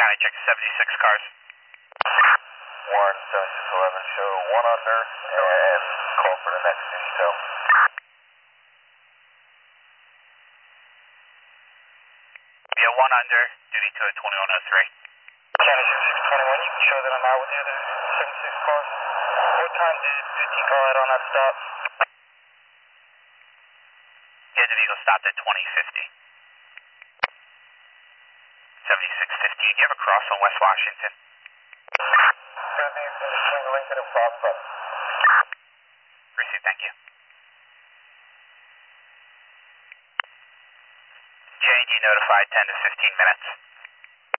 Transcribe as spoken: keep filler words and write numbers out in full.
County, check seventy-six cars. one seventy-six eleven, show one under, and call for the next detail. Yeah, one under, duty to a twenty-one oh three. County seventy-six twenty-one, you can show that I'm out with the other seventy-six cars. What time did fifteen call out on that stop? Yeah, the vehicle stopped at twenty fifty. seventy-six fifteen, you have a cross on West Washington. Gonna be between Lincoln and Prospect. Received, thank you. J and D notified ten to fifteen minutes.